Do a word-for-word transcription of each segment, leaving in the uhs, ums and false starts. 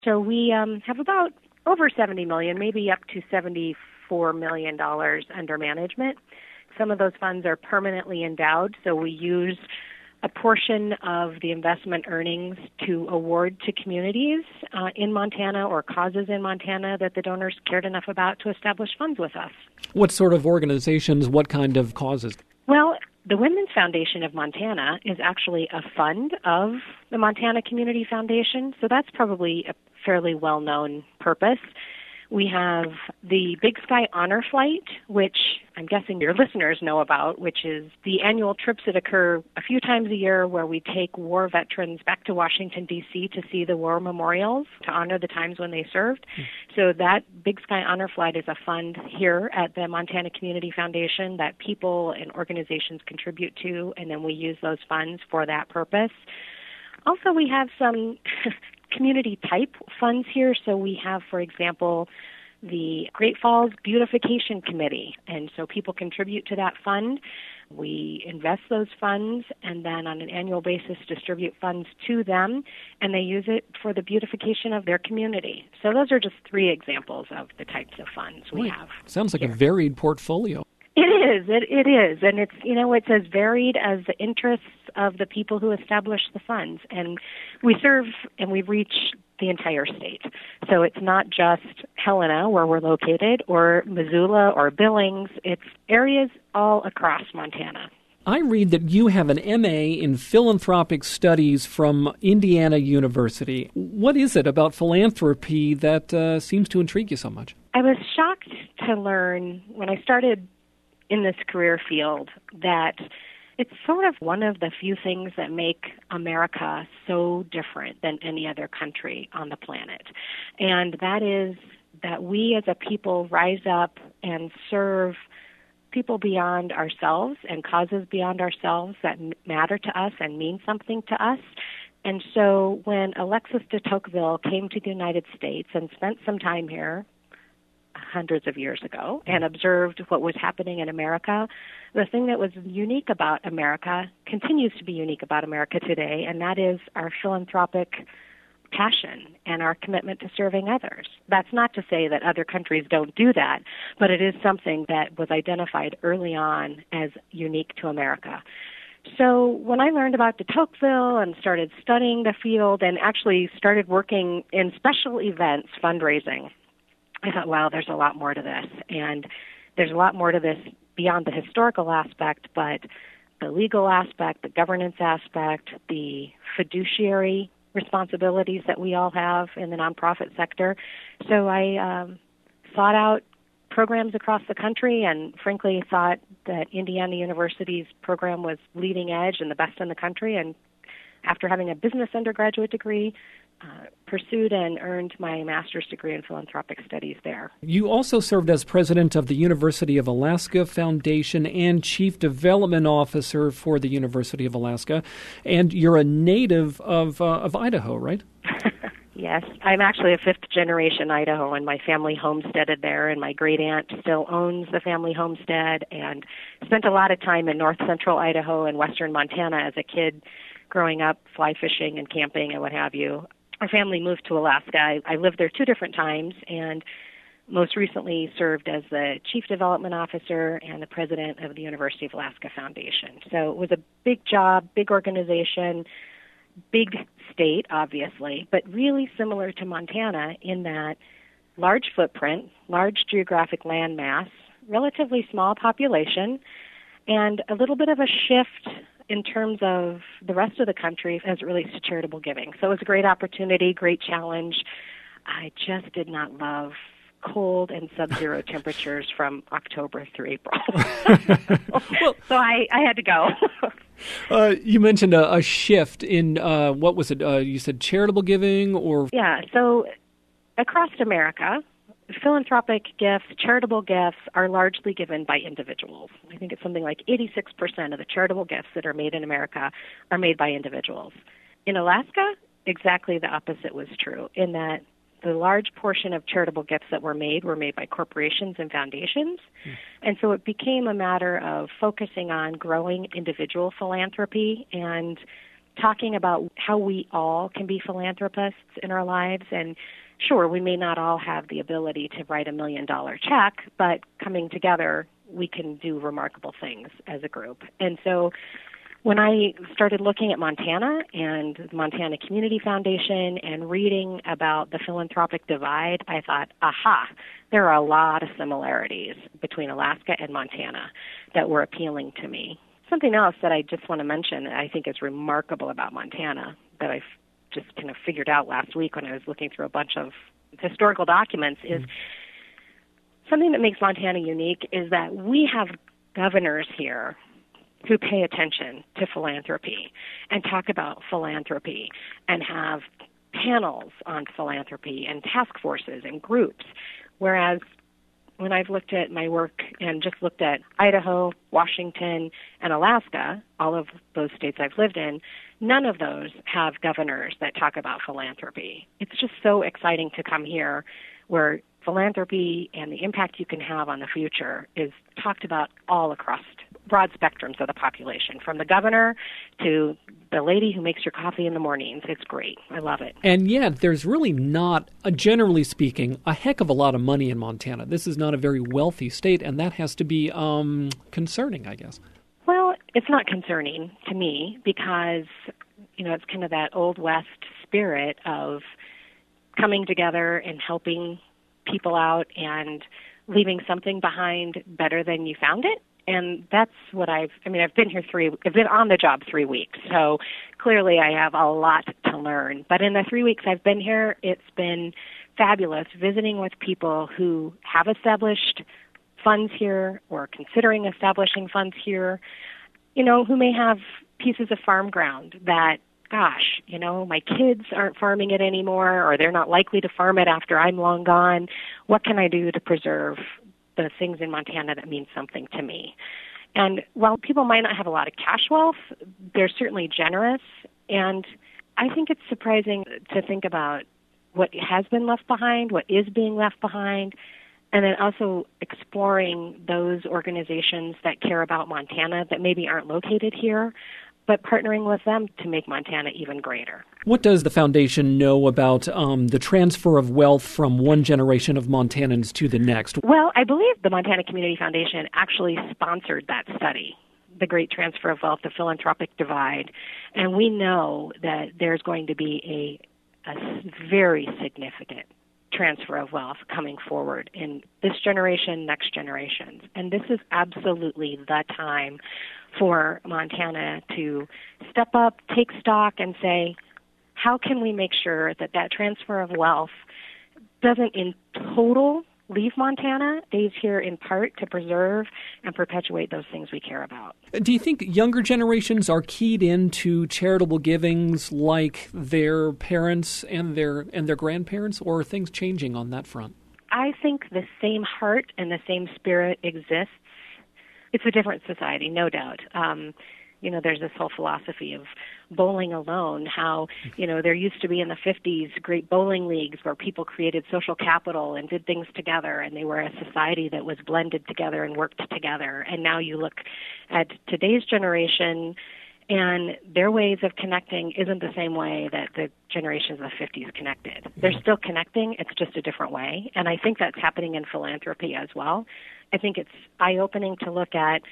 So we um, have about over seventy million dollars, maybe up to seventy-four million dollars under management. Some of those funds are permanently endowed, so we use a portion of the investment earnings to award to communities uh, in Montana or causes in Montana that the donors cared enough about to establish funds with us. What sort of organizations, what kind of causes? Well, the Women's Foundation of Montana is actually a fund of the Montana Community Foundation, so that's probably a fairly well-known purpose. We have the Big Sky Honor Flight, which I'm guessing your listeners know about, which is the annual trips that occur a few times a year where we take war veterans back to Washington, D C to see the war memorials to honor the times when they served. Mm. So that Big Sky Honor Flight is a fund here at the Montana Community Foundation that people and organizations contribute to, and then we use those funds for that purpose. Also, we have some community-type funds here. So we have, for example, the Great Falls Beautification Committee, and so people contribute to that fund. We invest those funds and then on an annual basis distribute funds to them, and they use it for the beautification of their community. So those are just three examples of the types of funds we Wait, have. Sounds like here. a varied portfolio. It is. It, it is. And it's, you know, it's as varied as the interests of the people who establish the funds. And we serve and we reach the entire state. So it's not just Helena, where we're located, or Missoula or Billings. It's areas all across Montana. I read that you have an M A in philanthropic studies from Indiana University. What is it about philanthropy that uh, seems to intrigue you so much? I was shocked to learn when I started in this career field that it's sort of one of the few things that make America so different than any other country on the planet. And that is that we as a people rise up and serve people beyond ourselves and causes beyond ourselves that matter to us and mean something to us. And so when Alexis de Tocqueville came to the United States and spent some time here, hundreds of years ago, and observed what was happening in America, the thing that was unique about America continues to be unique about America today, and that is our philanthropic passion and our commitment to serving others. That's not to say that other countries don't do that, but it is something that was identified early on as unique to America. So when I learned about de Tocqueville and started studying the field and actually started working in special events, fundraising, I thought, wow, there's a lot more to this. And there's a lot more to this beyond the historical aspect, but the legal aspect, the governance aspect, the fiduciary responsibilities that we all have in the nonprofit sector. So I um, sought out programs across the country and frankly thought that Indiana University's program was leading edge and the best in the country. And after having a business undergraduate degree, Uh, pursued and earned my master's degree in philanthropic studies there. You also served as president of the University of Alaska Foundation and chief development officer for the University of Alaska, and you're a native of uh, of Idaho, right? Yes, I'm actually a fifth-generation Idahoan. My family homesteaded there, and my great-aunt still owns the family homestead, and spent a lot of time in north-central Idaho and western Montana as a kid growing up, fly fishing and camping and what have you. Our family moved to Alaska. I, I lived there two different times, and most recently served as the Chief Development Officer and the President of the University of Alaska Foundation. So it was a big job, big organization, big state, obviously, but really similar to Montana in that large footprint, large geographic landmass, relatively small population, and a little bit of a shift in terms of the rest of the country as it relates to charitable giving. So it was a great opportunity, great challenge. I just did not love cold and sub-zero temperatures from October through April. well, so I, I had to go. uh, you mentioned a, a shift in, uh, what was it, uh, you said charitable giving or? Yeah, so across America, philanthropic gifts, charitable gifts are largely given by individuals. I think it's something like eighty-six percent of the charitable gifts that are made in America are made by individuals. In Alaska, exactly the opposite was true, in that the large portion of charitable gifts that were made were made by corporations and foundations. Hmm. And so it became a matter of focusing on growing individual philanthropy and talking about how we all can be philanthropists in our lives. And sure, we may not all have the ability to write a million dollar check, but coming together, we can do remarkable things as a group. And so when I started looking at Montana and the Montana Community Foundation and reading about the philanthropic divide, I thought, aha, there are a lot of similarities between Alaska and Montana that were appealing to me. Something else that I just want to mention that I think is remarkable about Montana that I've just kind of figured out last week when I was looking through a bunch of historical documents is mm-hmm. something that makes Montana unique is that we have governors here who pay attention to philanthropy and talk about philanthropy and have panels on philanthropy and task forces and groups, whereas when I've looked at my work and just looked at Idaho, Washington, and Alaska, all of those states I've lived in, none of those have governors that talk about philanthropy. It's just so exciting to come here where philanthropy and the impact you can have on the future is talked about all across broad spectrums of the population, from the governor to the lady who makes your coffee in the mornings. It's great. I love it. And yet, there's really not, uh, generally speaking, a heck of a lot of money in Montana. This is not a very wealthy state, and that has to be um, concerning, I guess. Well, it's not concerning to me because, you know, it's kind of that Old West spirit of coming together and helping people out and leaving something behind better than you found it. And that's what I've, I mean, I've been here three, I've been on the job three weeks. So clearly I have a lot to learn. But in the three weeks I've been here, it's been fabulous visiting with people who have established funds here or considering establishing funds here, you know, who may have pieces of farm ground that, gosh, you know, my kids aren't farming it anymore, or they're not likely to farm it after I'm long gone. What can I do to preserve the things in Montana that mean something to me? And while people might not have a lot of cash wealth, they're certainly generous. And I think it's surprising to think about what has been left behind, what is being left behind, and then also exploring those organizations that care about Montana that maybe aren't located here, but partnering with them to make Montana even greater. What does the foundation know about um, the transfer of wealth from one generation of Montanans to the next? Well, I believe the Montana Community Foundation actually sponsored that study, The Great Transfer of Wealth, the Philanthropic Divide, and we know that there's going to be a, a very significant transfer of wealth coming forward in this generation, next generations. And this is absolutely the time for Montana to step up, take stock, and say, how can we make sure that that transfer of wealth doesn't in total leave Montana, stays here in part to preserve and perpetuate those things we care about. Do you think younger generations are keyed into charitable givings like their parents and their and their grandparents, or are things changing on that front? I think the same heart and the same spirit exists. It's a different society, no doubt. Um, you know, there's this whole philosophy of bowling alone, how, you know, there used to be in the fifties great bowling leagues where people created social capital and did things together, and they were a society that was blended together and worked together. And now you look at today's generation, and their ways of connecting isn't the same way that the generations of the fifties connected. They're still connecting, it's just a different way. And I think that's happening in philanthropy as well. I think it's eye-opening to look at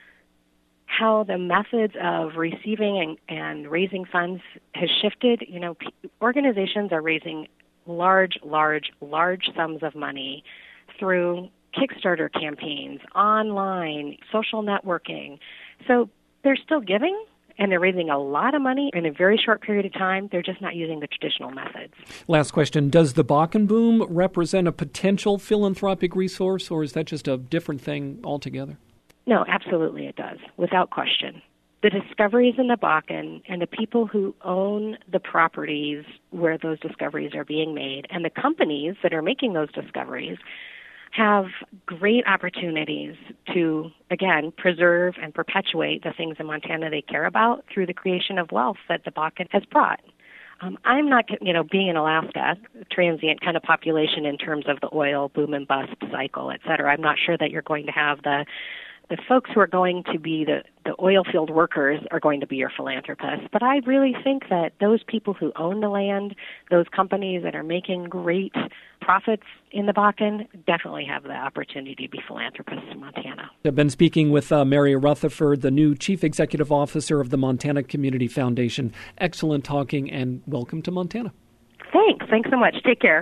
how the methods of receiving and, and raising funds has shifted. You know, p- organizations are raising large, large, large sums of money through Kickstarter campaigns, online, social networking. So they're still giving, and they're raising a lot of money in a very short period of time. They're just not using the traditional methods. Last question. Does the Bakken boom represent a potential philanthropic resource, or is that just a different thing altogether? No, absolutely it does, without question. The discoveries in the Bakken and the people who own the properties where those discoveries are being made and the companies that are making those discoveries have great opportunities to, again, preserve and perpetuate the things in Montana they care about through the creation of wealth that the Bakken has brought. Um, I'm not, you know, being in Alaska, transient kind of population in terms of the oil boom and bust cycle, et cetera. I'm not sure that you're going to have the the folks who are going to be the, the oil field workers are going to be your philanthropists. But I really think that those people who own the land, those companies that are making great profits in the Bakken, definitely have the opportunity to be philanthropists in Montana. I've been speaking with uh, Mary Rutherford, the new Chief Executive Officer of the Montana Community Foundation. Excellent talking, and welcome to Montana. Thanks. Thanks so much. Take care.